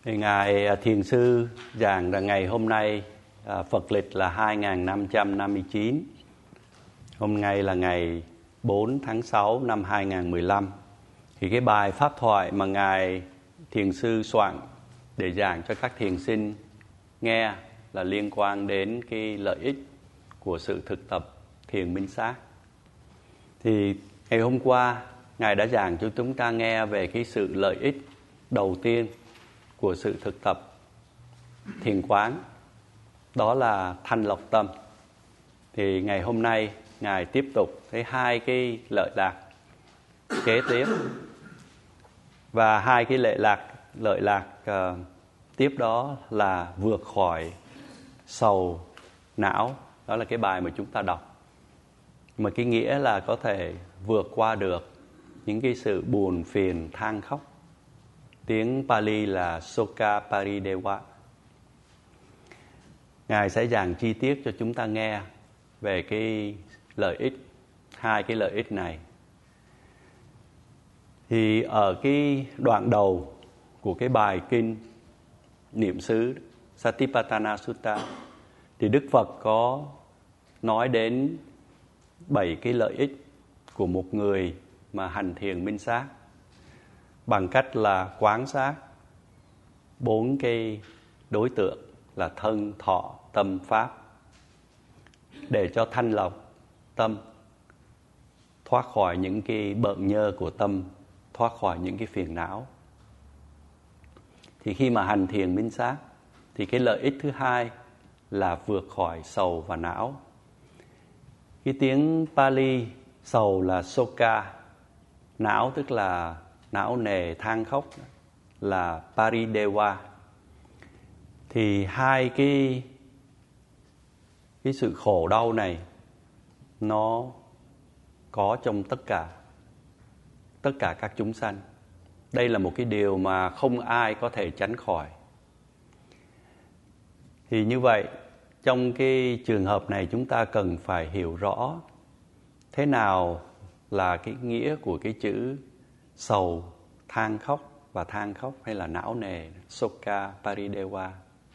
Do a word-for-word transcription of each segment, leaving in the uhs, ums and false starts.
Thì Ngài Thiền Sư giảng là ngày hôm nay Phật lịch là hai nghìn năm trăm năm mươi chín. Hôm nay là ngày bốn tháng sáu năm hai nghìn mười lăm. Thì cái bài pháp thoại mà Ngài Thiền Sư soạn để giảng cho các thiền sinh nghe là liên quan đến cái lợi ích của sự thực tập thiền minh sát. Thì ngày hôm qua Ngài đã giảng cho chúng ta nghe về cái sự lợi ích đầu tiên của sự thực tập thiền quán, đó là thanh lọc tâm. Thì ngày hôm nay Ngài tiếp tục thấy hai cái lợi lạc kế tiếp, và hai cái lợi lạc lợi lạc uh, tiếp đó là vượt khỏi sầu não. Đó là cái bài mà chúng ta đọc, mà cái nghĩa là có thể vượt qua được những cái sự buồn phiền than khóc. Tiếng Pali là Sokha Paridewa. Ngài sẽ giảng chi tiết cho chúng ta nghe về cái lợi ích, hai cái lợi ích này. Thì ở cái đoạn đầu của cái bài kinh niệm xứ Satipatthana Sutta thì Đức Phật có nói đến bảy cái lợi ích của một người mà hành thiền minh sát bằng cách là quán sát bốn cái đối tượng là thân, thọ, tâm, pháp, để cho thanh lọc tâm, thoát khỏi những cái bợn nhơ của tâm, thoát khỏi những cái phiền não. Thì khi mà hành thiền minh sát thì cái lợi ích thứ hai là vượt khỏi sầu và não. Cái tiếng Pali sầu là Sokha, não tức là não nề than khóc là Paridewa. Thì hai cái cái sự khổ đau này nó có trong tất cả tất cả các chúng sanh. Đây là một cái điều mà không ai có thể tránh khỏi. Thì như vậy, trong cái trường hợp này chúng ta cần phải hiểu rõ thế nào là cái nghĩa của cái chữ sầu, than khóc và than khóc hay là não nề, Sokha Paridewa.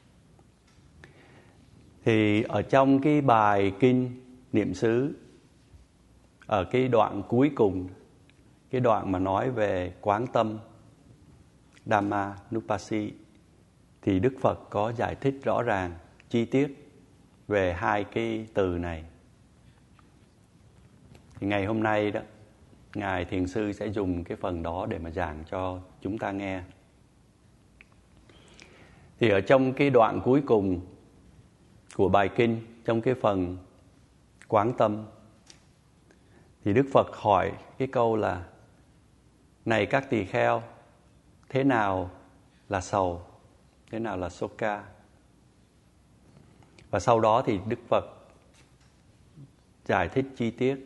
Thì ở trong cái bài kinh niệm xứ, ở cái đoạn cuối cùng, cái đoạn mà nói về quán tâm Dhamma Nupasi, thì Đức Phật có giải thích rõ ràng, chi tiết về hai cái từ này. Thì ngày hôm nay đó, Ngài Thiền Sư sẽ dùng cái phần đó để mà giảng cho chúng ta nghe. Thì ở trong cái đoạn cuối cùng của bài kinh, trong cái phần quán tâm, thì Đức Phật hỏi cái câu là: này các tỳ kheo, thế nào là sầu? Thế nào là Sokha? Và sau đó thì Đức Phật giải thích chi tiết.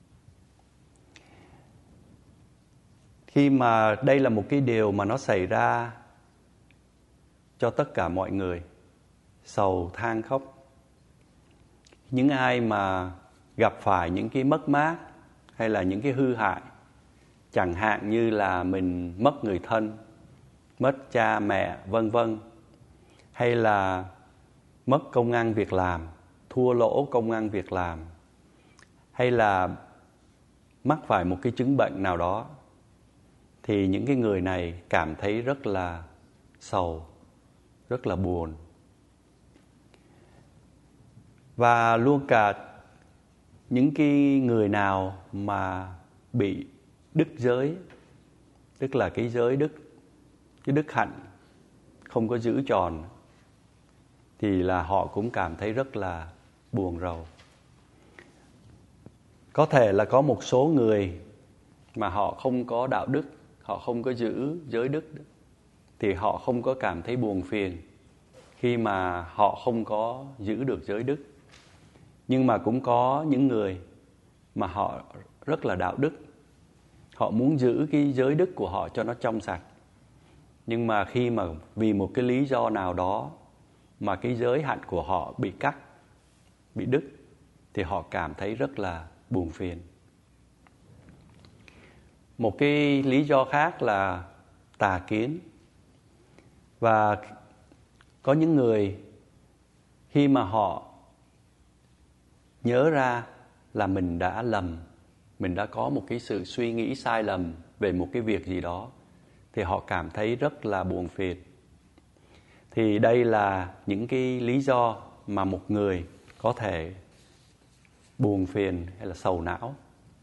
Khi mà đây là một cái điều mà nó xảy ra cho tất cả mọi người, sầu, than khóc. Những ai mà gặp phải những cái mất mát hay là những cái hư hại, chẳng hạn như là mình mất người thân, mất cha mẹ, vân vân, hay là mất công ăn việc làm, thua lỗ công ăn việc làm, hay là mắc phải một cái chứng bệnh nào đó, thì những cái người này cảm thấy rất là sầu, rất là buồn. Và luôn cả những cái người nào mà bị đứt giới, tức là cái giới đức, cái đức hạnh không có giữ tròn, thì là họ cũng cảm thấy rất là buồn rầu. Có thể là có một số người mà họ không có đạo đức, họ không có giữ giới đức, thì họ không có cảm thấy buồn phiền khi mà họ không có giữ được giới đức. Nhưng mà cũng có những người mà họ rất là đạo đức, họ muốn giữ cái giới đức của họ cho nó trong sạch. Nhưng mà khi mà vì một cái lý do nào đó mà cái giới hạnh của họ bị cắt, bị đứt, thì họ cảm thấy rất là buồn phiền. Một cái lý do khác là tà kiến. Và có những người khi mà họ nhớ ra là mình đã lầm, mình đã có một cái sự suy nghĩ sai lầm về một cái việc gì đó, thì họ cảm thấy rất là buồn phiền. Thì đây là những cái lý do mà một người có thể buồn phiền hay là sầu não.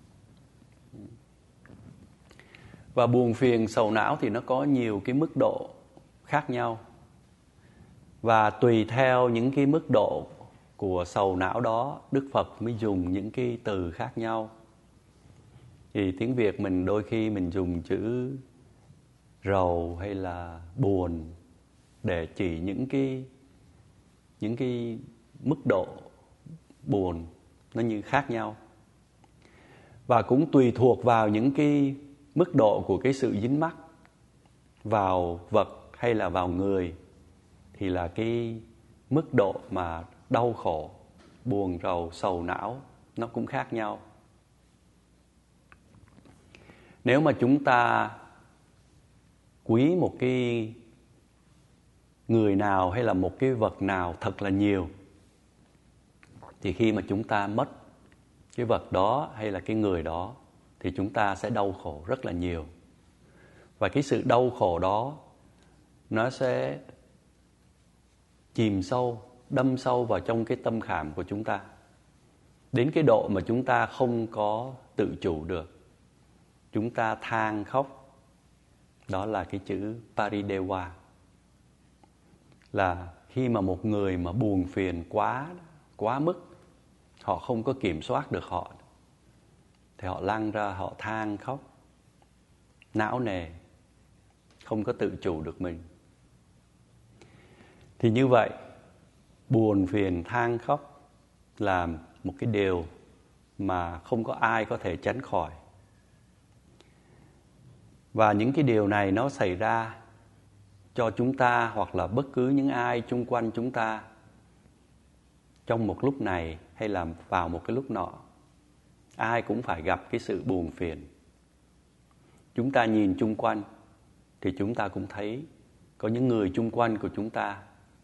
Và buồn phiền, sầu não thì nó có nhiều cái mức độ khác nhau. Và tùy theo những cái mức độ của sầu não đó, Đức Phật mới dùng những cái từ khác nhau. Thì tiếng Việt mình đôi khi mình dùng chữ rầu hay là buồn để chỉ những cái những cái mức độ buồn nó như khác nhau. Và cũng tùy thuộc vào những cái mức độ của cái sự dính mắc vào vật hay là vào người, thì là cái mức độ mà đau khổ, buồn rầu, sầu não nó cũng khác nhau. Nếu mà chúng ta quý một cái người nào hay là một cái vật nào thật là nhiều, thì khi mà chúng ta mất cái vật đó hay là cái người đó, thì chúng ta sẽ đau khổ rất là nhiều. Và cái sự đau khổ đó nó sẽ chìm sâu, đâm sâu vào trong cái tâm khảm của chúng ta, đến cái độ mà chúng ta không có tự chủ được. Chúng ta than khóc. Đó là cái chữ Paridewa. Là khi mà một người mà buồn phiền quá, quá mức, họ không có kiểm soát được họ, thì họ lăn ra, họ than khóc, não nề, không có tự chủ được mình. Thì như vậy, buồn phiền, than khóc là một cái điều mà không có ai có thể tránh khỏi. Và những cái điều này nó xảy ra cho chúng ta hoặc là bất cứ những ai chung quanh chúng ta trong một lúc này hay là vào một cái lúc nọ. Ai cũng phải gặp cái sự buồn phiền. Chúng ta nhìn chung quanh thì chúng ta cũng thấy có những người chung quanh của chúng ta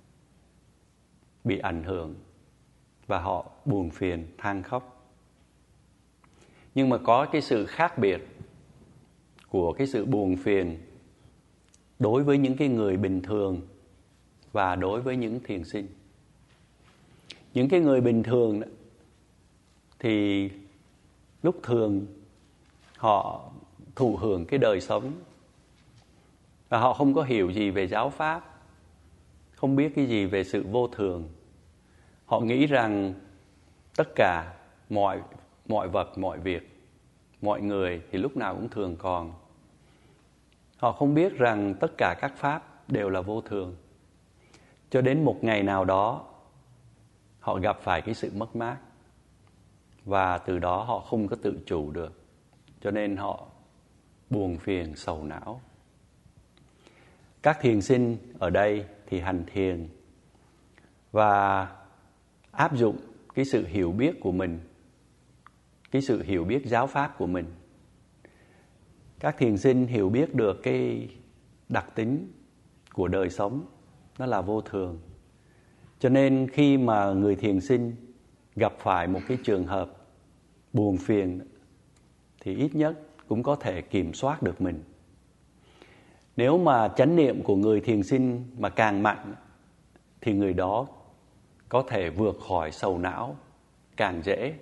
bị ảnh hưởng và họ buồn phiền, than khóc. Nhưng mà có cái sự khác biệt của cái sự buồn phiền đối với những cái người bình thường và đối với những thiền sinh. Những cái người bình thường đó, thì lúc thường họ thụ hưởng cái đời sống và họ không có hiểu gì về giáo pháp, không biết cái gì về sự vô thường. Họ nghĩ rằng tất cả mọi mọi vật, mọi việc, mọi người thì lúc nào cũng thường còn. Họ không biết rằng tất cả các pháp đều là vô thường. Cho đến một ngày nào đó, họ gặp phải cái sự mất mát. Và từ đó họ không có tự chủ được. Cho nên họ buồn phiền, sầu não. Các thiền sinh ở đây thì hành thiền và áp dụng cái sự hiểu biết của mình, cái sự hiểu biết giáo pháp của mình. Các thiền sinh hiểu biết được cái đặc tính của đời sống, nó là vô thường. Cho nên khi mà người thiền sinh gặp phải một cái trường hợp buồn phiền thì ít nhất cũng có thể kiểm soát được mình. Nếu mà chánh niệm của người thiền sinh mà càng mạnh thì người đó có thể vượt khỏi sầu não càng dễ.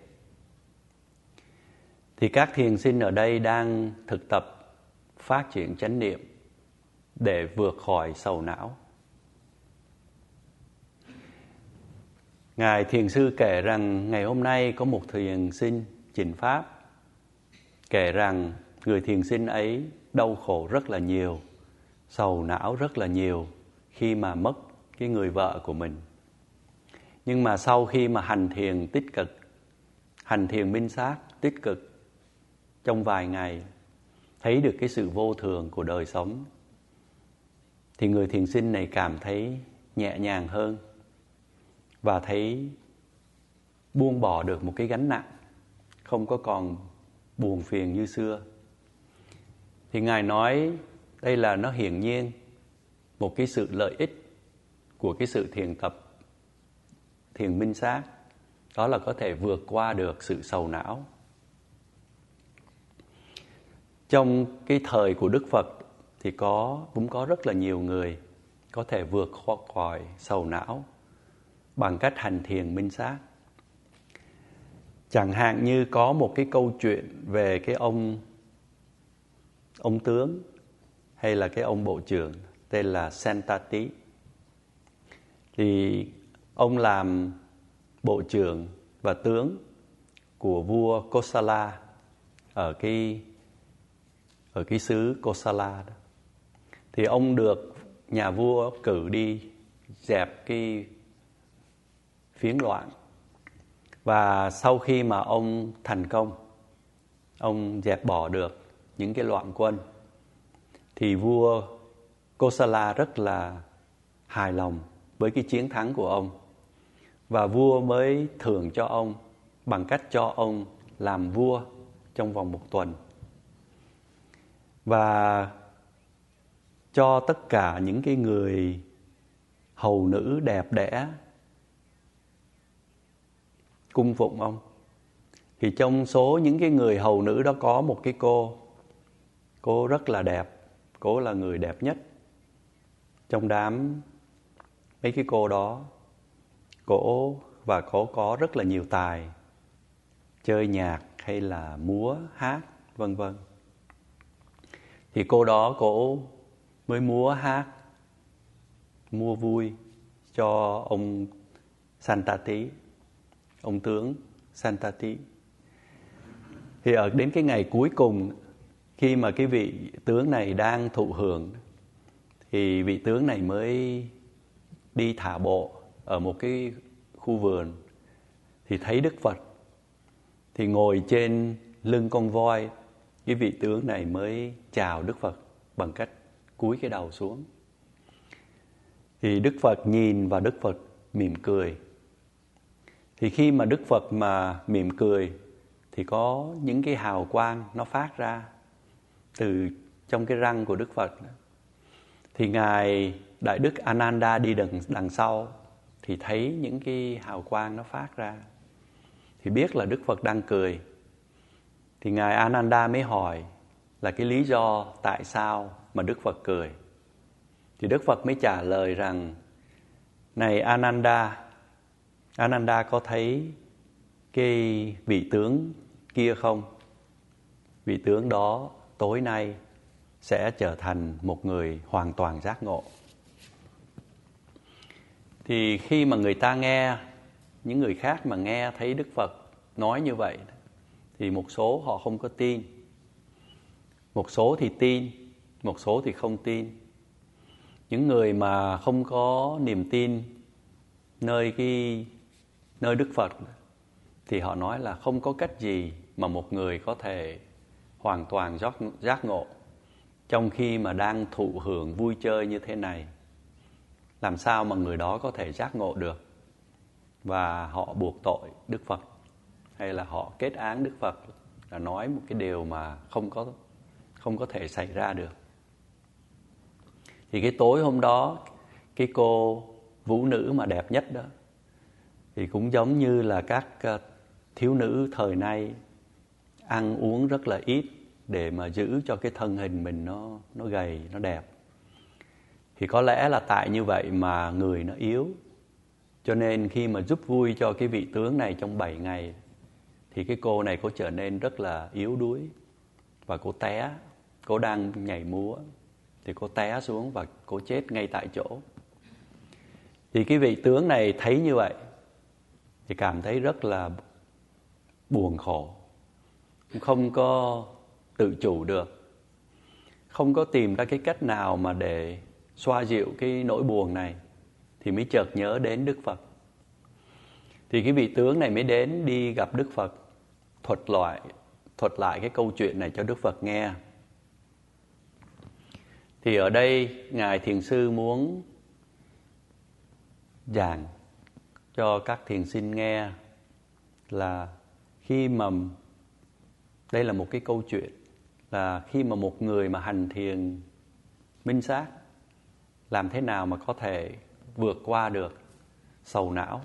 Thì các thiền sinh ở đây đang thực tập phát triển chánh niệm để vượt khỏi sầu não. Ngài thiền sư kể rằng ngày hôm nay có một thiền sinh trình pháp kể rằng người thiền sinh ấy đau khổ rất là nhiều, sầu não rất là nhiều khi mà mất cái người vợ của mình. Nhưng mà sau khi mà hành thiền tích cực, hành thiền minh sát tích cực trong vài ngày, thấy được cái sự vô thường của đời sống, thì người thiền sinh này cảm thấy nhẹ nhàng hơn và thấy buông bỏ được một cái gánh nặng, không có còn buồn phiền như xưa. Thì Ngài nói đây là nó hiển nhiên, một cái sự lợi ích của cái sự thiền tập thiền minh sát, đó là có thể vượt qua được sự sầu não. Trong cái thời của Đức Phật thì có cũng có rất là nhiều người có thể vượt khỏi sầu não bằng cách hành thiền minh sát. Chẳng hạn như có một cái câu chuyện về cái ông ông tướng hay là cái ông bộ trưởng tên là Santati. Thì ông làm bộ trưởng và tướng của vua Kosala ở cái ở cái xứ Kosala đó. Thì ông được nhà vua cử đi dẹp cái phiến loạn. Và sau khi mà ông thành công, ông dẹp bỏ được những cái loạn quân, thì vua Kosala rất là hài lòng với cái chiến thắng của ông. Và vua mới thưởng cho ông bằng cách cho ông làm vua trong vòng một tuần. Và cho tất cả những cái người hầu nữ đẹp đẽ cung phụng ông. Thì trong số những cái người hầu nữ đó có một cái cô, cô rất là đẹp, cô là người đẹp nhất trong đám mấy cái cô đó. Cô và cô có rất là nhiều tài, chơi nhạc hay là múa, hát, vân vân. Thì cô đó cô mới múa hát, mua vui cho ông Santati, ông tướng Santati. Thì ở đến cái ngày cuối cùng, khi mà cái vị tướng này đang thụ hưởng, thì vị tướng này mới đi thả bộ ở một cái khu vườn. Thì thấy Đức Phật thì ngồi trên lưng con voi. Cái vị tướng này mới chào Đức Phật bằng cách cúi cái đầu xuống. Thì Đức Phật nhìn và Đức Phật mỉm cười. Thì khi mà Đức Phật mà mỉm cười thì có những cái hào quang nó phát ra từ trong cái răng của Đức Phật. Thì Ngài Đại Đức Ananda đi đằng, đằng sau thì thấy những cái hào quang nó phát ra, thì biết là Đức Phật đang cười. Thì Ngài Ananda mới hỏi là cái lý do tại sao mà Đức Phật cười. Thì Đức Phật mới trả lời rằng: này Ananda, Ananda có thấy cái vị tướng kia không? Vị tướng đó tối nay sẽ trở thành một người hoàn toàn giác ngộ. Thì khi mà người ta nghe, những người khác mà nghe thấy Đức Phật nói như vậy, thì một số họ không có tin, một số thì tin, một số thì không tin. Những người mà không có niềm tin nơi cái nơi Đức Phật thì họ nói là không có cách gì mà một người có thể hoàn toàn giác, giác ngộ trong khi mà đang thụ hưởng vui chơi như thế này. Làm sao mà người đó có thể giác ngộ được? Và họ buộc tội Đức Phật, hay là họ kết án Đức Phật là nói một cái điều mà không có không có thể xảy ra được. Thì cái tối hôm đó, cái cô vũ nữ mà đẹp nhất đó thì cũng giống như là các thiếu nữ thời nay, ăn uống rất là ít để mà giữ cho cái thân hình mình nó nó gầy, nó đẹp. Thì có lẽ là tại như vậy mà người nó yếu. Cho nên khi mà giúp vui cho cái vị tướng này trong bảy ngày thì cái cô này cô trở nên rất là yếu đuối. Và cô té, cô đang nhảy múa thì cô té xuống và cô chết ngay tại chỗ. Thì cái vị tướng này thấy như vậy thì cảm thấy rất là buồn khổ, không có tự chủ được, không có tìm ra cái cách nào mà để xoa dịu cái nỗi buồn này. Thì mới chợt nhớ đến Đức Phật. Thì cái vị tướng này mới đến đi gặp Đức Phật, thuật lại, thuật lại cái câu chuyện này cho Đức Phật nghe. Thì ở đây Ngài Thiền Sư muốn giảng cho các thiền sinh nghe là khi mà đây là một cái câu chuyện là khi mà một người mà hành thiền minh sát làm thế nào mà có thể vượt qua được sầu não.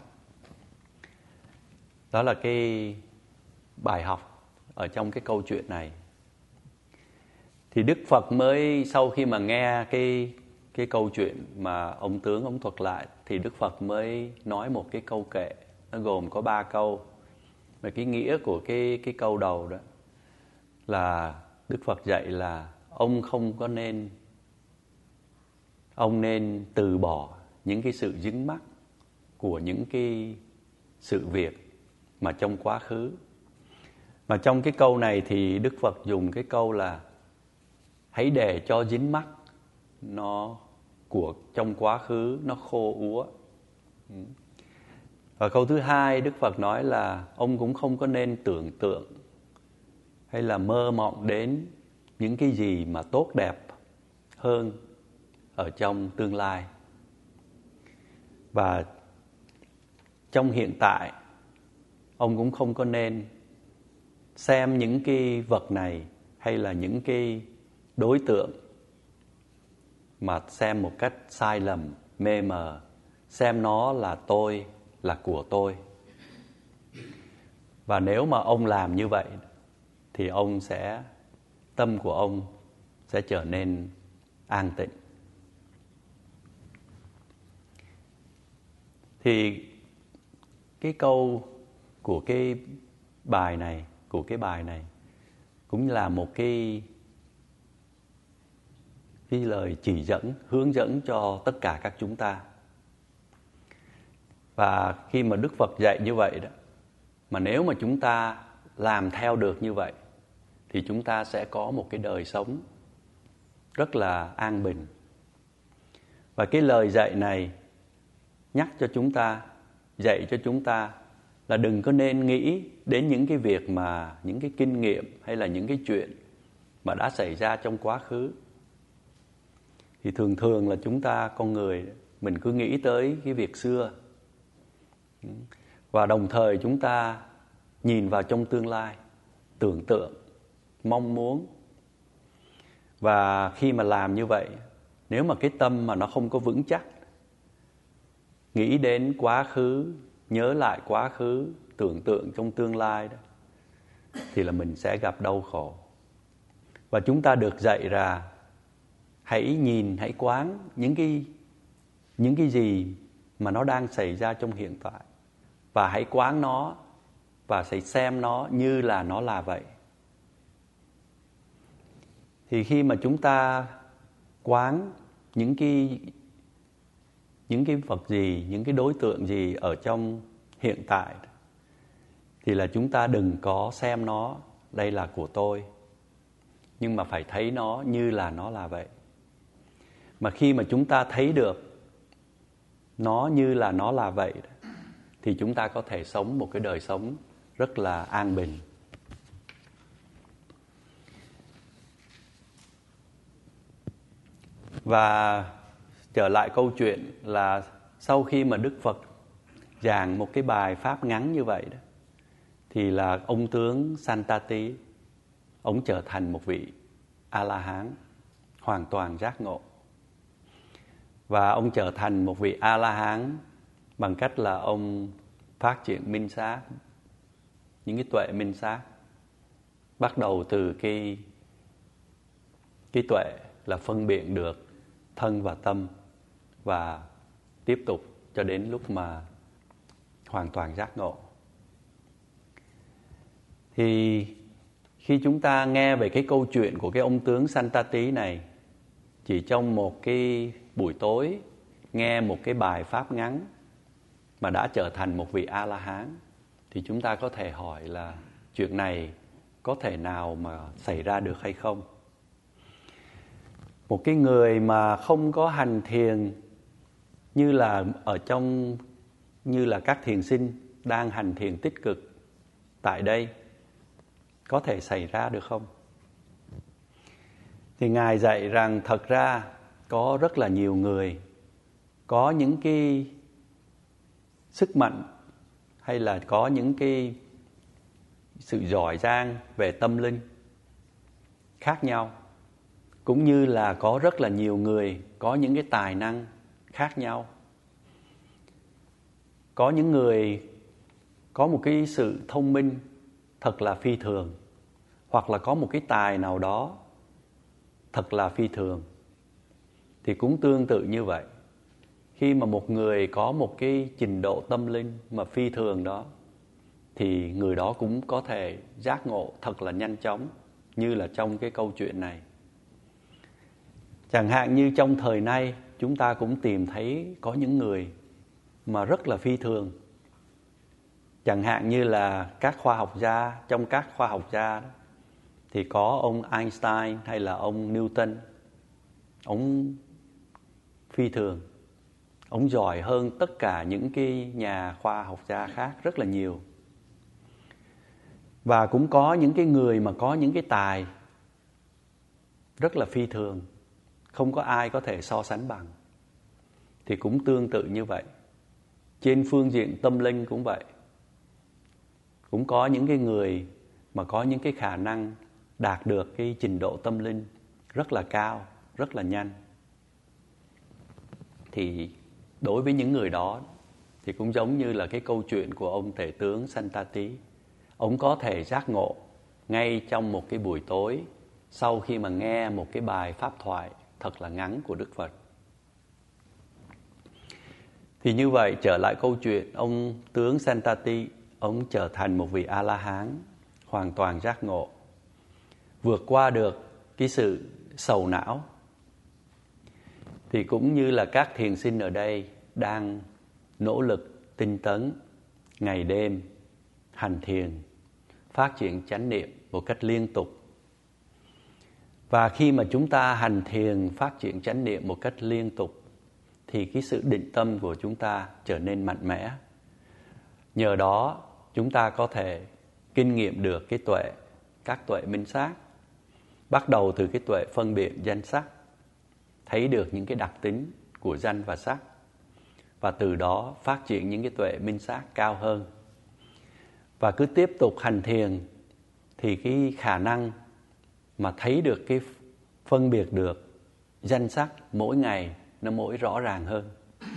Đó là cái bài học ở trong cái câu chuyện này. Thì Đức Phật mới sau khi mà nghe cái cái câu chuyện mà ông tướng ông thuật lại, thì Đức Phật mới nói một cái câu kệ, nó gồm có ba câu. Và cái nghĩa của cái cái câu đầu đó là Đức Phật dạy là ông không có nên ông nên từ bỏ những cái sự dính mắc của những cái sự việc mà trong quá khứ. Mà trong cái câu này thì Đức Phật dùng cái câu là hãy để cho dính mắc nó của trong quá khứ nó khô úa. Và câu thứ hai Đức Phật nói là ông cũng không có nên tưởng tượng hay là mơ mộng đến những cái gì mà tốt đẹp hơn ở trong tương lai. Và trong hiện tại ông cũng không có nên xem những cái vật này hay là những cái đối tượng mà xem một cách sai lầm, mê mờ, xem nó là tôi, là của tôi. Và nếu mà ông làm như vậy thì ông sẽ, tâm của ông sẽ trở nên an tịnh. Thì cái câu của cái bài này, của cái bài này cũng là một cái cái lời chỉ dẫn, hướng dẫn cho tất cả các chúng ta. Và khi mà Đức Phật dạy như vậy đó, mà nếu mà chúng ta làm theo được như vậy thì chúng ta sẽ có một cái đời sống rất là an bình. Và cái lời dạy này nhắc cho chúng ta, dạy cho chúng ta là đừng có nên nghĩ đến những cái việc mà, những cái kinh nghiệm hay là những cái chuyện mà đã xảy ra trong quá khứ. Thì thường thường là chúng ta, con người, mình cứ nghĩ tới cái việc xưa. Và đồng thời chúng ta nhìn vào trong tương lai, tưởng tượng, mong muốn. Và khi mà làm như vậy, nếu mà cái tâm mà nó không có vững chắc, nghĩ đến quá khứ, nhớ lại quá khứ, tưởng tượng trong tương lai đó, thì là mình sẽ gặp đau khổ. Và chúng ta được dạy ra hãy nhìn, hãy quán những cái, những cái gì mà nó đang xảy ra trong hiện tại. Và hãy quán nó và hãy xem nó như là nó là vậy. Thì khi mà chúng ta quán những cái, những cái vật gì, những cái đối tượng gì ở trong hiện tại, thì là chúng ta đừng có xem nó đây là của tôi, nhưng mà phải thấy nó như là nó là vậy. Mà khi mà chúng ta thấy được nó như là nó là vậy thì chúng ta có thể sống một cái đời sống rất là an bình. Và trở lại câu chuyện là sau khi mà Đức Phật giảng một cái bài pháp ngắn như vậy đó, thì là ông tướng Santati, ông trở thành một vị A-la-hán hoàn toàn giác ngộ. Và ông trở thành một vị A-la-hán bằng cách là ông phát triển minh sát, những cái tuệ minh sát, bắt đầu từ cái, cái tuệ là phân biệt được thân và tâm, và tiếp tục cho đến lúc mà hoàn toàn giác ngộ. Thì khi chúng ta nghe về cái câu chuyện của cái ông tướng Santati này, chỉ trong một cái buổi tối nghe một cái bài pháp ngắn mà đã trở thành một vị A-la-hán, thì chúng ta có thể hỏi là chuyện này có thể nào mà xảy ra được hay không? Một cái người mà không có hành thiền như là ở trong, như là các thiền sinh đang hành thiền tích cực tại đây, có thể xảy ra được không? Thì Ngài dạy rằng thật ra có rất là nhiều người có những cái sức mạnh hay là có những cái sự giỏi giang về tâm linh khác nhau, cũng như là có rất là nhiều người có những cái tài năng khác nhau. Có những người có một cái sự thông minh thật là phi thường, hoặc là có một cái tài nào đó thật là phi thường. Thì cũng tương tự như vậy, khi mà một người có một cái trình độ tâm linh mà phi thường đó, thì người đó cũng có thể giác ngộ thật là nhanh chóng, như là trong cái câu chuyện này. Chẳng hạn như trong thời nay, chúng ta cũng tìm thấy có những người mà rất là phi thường. Chẳng hạn như là các khoa học gia, trong các khoa học gia đó, thì có ông Einstein hay là ông Newton. Ông phi thường, ông giỏi hơn tất cả những cái nhà khoa học gia khác rất là nhiều. Và cũng có những cái người mà có những cái tài rất là phi thường, không có ai có thể so sánh bằng. Thì cũng tương tự như vậy. Trên phương diện tâm linh cũng vậy. Cũng có những cái người mà có những cái khả năng đạt được cái trình độ tâm linh rất là cao, rất là nhanh. Thì đối với những người đó thì cũng giống như là cái câu chuyện của ông tể tướng Santati. Ông có thể giác ngộ ngay trong một cái buổi tối sau khi mà nghe một cái bài pháp thoại thật là ngắn của Đức Phật. Thì như vậy, trở lại câu chuyện, ông tướng Santati, ông trở thành một vị A-la-hán hoàn toàn giác ngộ, vượt qua được cái sự sầu não. Thì cũng như là các thiền sinh ở đây đang nỗ lực tinh tấn ngày đêm hành thiền, phát triển chánh niệm một cách liên tục. Và khi mà chúng ta hành thiền, phát triển chánh niệm một cách liên tục, thì cái sự định tâm của chúng ta trở nên mạnh mẽ. Nhờ đó chúng ta có thể kinh nghiệm được cái tuệ, các tuệ minh sát, bắt đầu từ cái tuệ phân biệt danh sắc, thấy được những cái đặc tính của danh và sắc, và từ đó phát triển những cái tuệ minh sát cao hơn. Và cứ tiếp tục hành thiền thì cái khả năng mà thấy được cái phân biệt được danh sắc mỗi ngày nó mỗi rõ ràng hơn.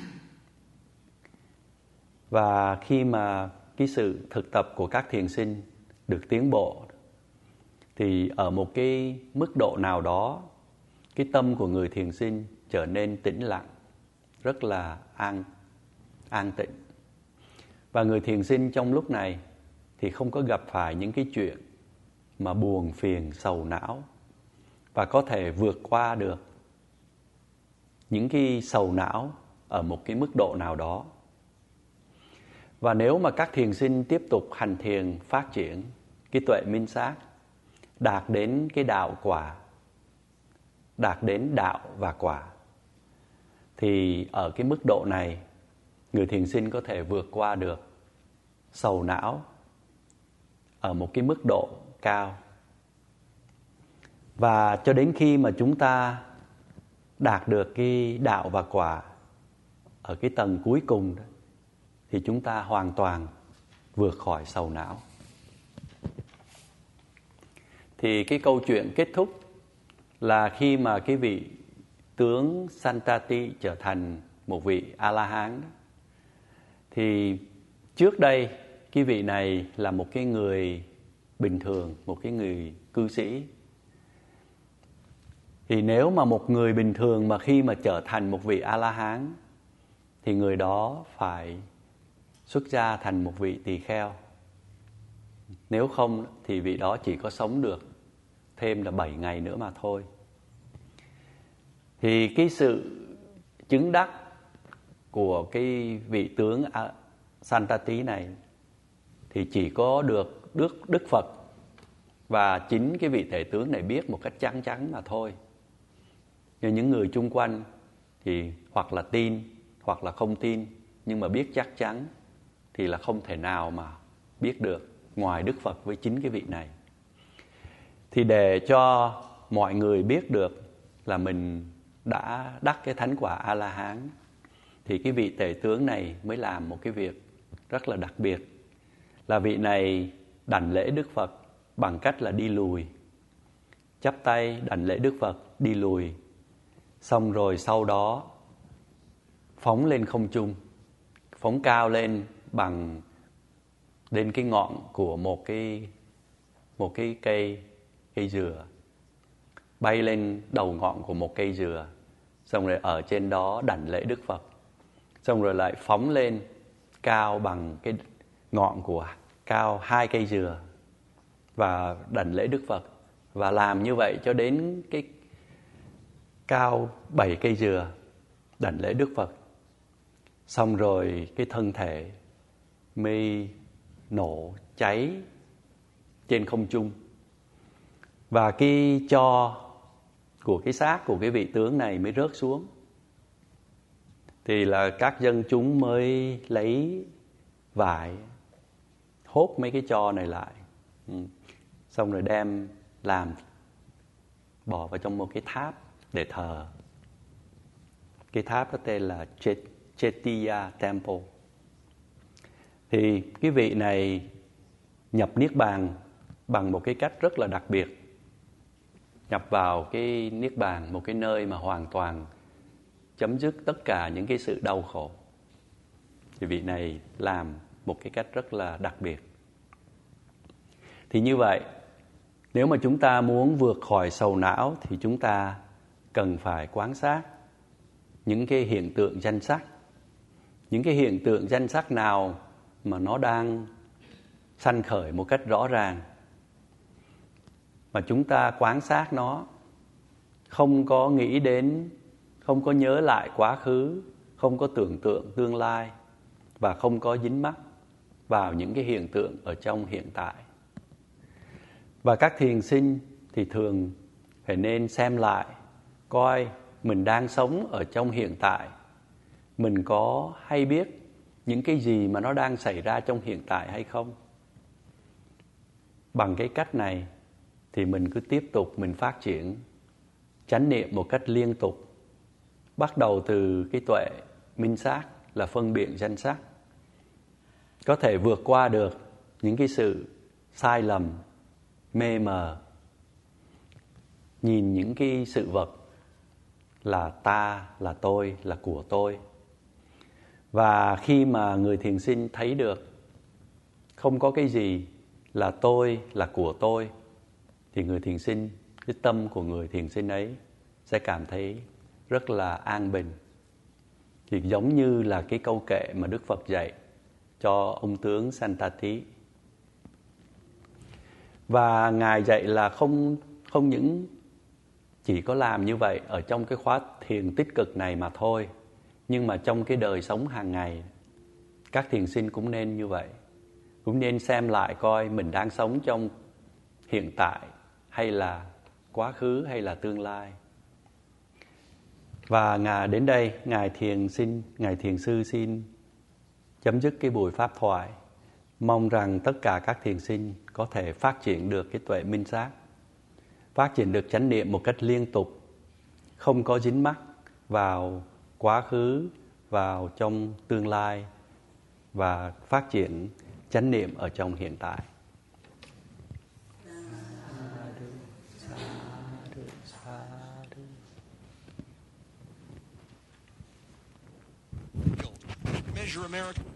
Và khi mà cái sự thực tập của các thiền sinh được tiến bộ, thì ở một cái mức độ nào đó, cái tâm của người thiền sinh trở nên tĩnh lặng, rất là an, an tịnh. Và người thiền sinh trong lúc này thì không có gặp phải những cái chuyện mà buồn phiền, sầu não, và có thể vượt qua được những cái sầu não ở một cái mức độ nào đó. Và nếu mà các thiền sinh tiếp tục hành thiền, phát triển cái tuệ minh sát, đạt đến cái đạo quả, đạt đến đạo và quả, thì ở cái mức độ này, người thiền sinh có thể vượt qua được sầu não ở một cái mức độ cao. Và cho đến khi mà chúng ta đạt được cái đạo và quả ở cái tầng cuối cùng đó, thì chúng ta hoàn toàn vượt khỏi sầu não. Thì cái câu chuyện kết thúc là khi mà cái vị tướng Santati trở thành một vị A-la-hán, thì trước đây cái vị này là một cái người bình thường, một cái người cư sĩ. Thì nếu mà một người bình thường mà khi mà trở thành một vị A-la-hán, thì người đó phải xuất gia thành một vị tỳ kheo. Nếu không thì vị đó chỉ có sống được thêm là bảy ngày nữa mà thôi. Thì cái sự chứng đắc của cái vị tướng Santati này thì chỉ có được Đức, Đức Phật và chính cái vị tể tướng này biết một cách chắc chắn mà thôi. Nhưng những người chung quanh thì hoặc là tin hoặc là không tin, nhưng mà biết chắc chắn thì là không thể nào mà biết được ngoài Đức Phật với chính cái vị này. Thì để cho mọi người biết được là mình đã đắc cái thánh quả A-la-hán, thì cái vị tể tướng này mới làm một cái việc rất là đặc biệt, là vị này đảnh lễ Đức Phật bằng cách là đi lùi chắp tay đảnh lễ Đức Phật, đi lùi. Xong rồi sau đó phóng lên không trung, phóng cao lên bằng đến cái ngọn của một cái một cái cây cây dừa, bay lên đầu ngọn của một cây dừa, xong rồi ở trên đó đảnh lễ Đức Phật, xong rồi lại phóng lên cao bằng cái ngọn của cao hai cây dừa và đảnh lễ Đức Phật, và làm như vậy cho đến cái cao bảy cây dừa, đảnh lễ Đức Phật. Xong rồi cái thân thể mới nổ cháy trên không trung, và cái tro của cái xác của cái vị tướng này mới rớt xuống. Thì là các dân chúng mới lấy vải hốt mấy cái tro này lại, ừ. Xong rồi đem làm bỏ vào trong một cái tháp để thờ. Cái tháp đó tên là Chetiya Temple. Thì cái vị này nhập Niết Bàn bằng một cái cách rất là đặc biệt. Nhập vào cái Niết Bàn, một cái nơi mà hoàn toàn chấm dứt tất cả những cái sự đau khổ. Thì vị này làm một cái cách rất là đặc biệt. Thì như vậy, nếu mà chúng ta muốn vượt khỏi sầu não thì chúng ta cần phải quan sát những cái hiện tượng danh sắc. Những cái hiện tượng danh sắc nào mà nó đang sanh khởi một cách rõ ràng, mà chúng ta quan sát nó, không có nghĩ đến, không có nhớ lại quá khứ, không có tưởng tượng tương lai, và không có dính mắc vào những cái hiện tượng ở trong hiện tại. Và các thiền sinh thì thường phải nên xem lại, coi mình đang sống ở trong hiện tại, mình có hay biết những cái gì mà nó đang xảy ra trong hiện tại hay không. Bằng cái cách này thì mình cứ tiếp tục mình phát triển chánh niệm một cách liên tục, bắt đầu từ cái tuệ minh sát là phân biệt danh sắc, có thể vượt qua được những cái sự sai lầm, mê mờ, nhìn những cái sự vật là ta, là tôi, là của tôi. Và khi mà người thiền sinh thấy được không có cái gì là tôi, là của tôi, thì người thiền sinh, cái tâm của người thiền sinh ấy sẽ cảm thấy rất là an bình. Thì giống như là cái câu kệ mà Đức Phật dạy cho ông tướng Santati. Và Ngài dạy là không, không những chỉ có làm như vậy ở trong cái khóa thiền tích cực này mà thôi, nhưng mà trong cái đời sống hàng ngày, các thiền sinh cũng nên như vậy. Cũng nên xem lại coi mình đang sống trong hiện tại, hay là quá khứ, hay là tương lai. Và Ngài đến đây, Ngài thiền sinh, Ngài thiền sư xin chấm dứt cái buổi pháp thoại. Mong rằng tất cả các thiền sinh có thể phát triển được cái tuệ minh sát, phát triển được chánh niệm một cách liên tục, không có dính mắc vào quá khứ, vào trong tương lai, và phát triển chánh niệm ở trong hiện tại. Measure America.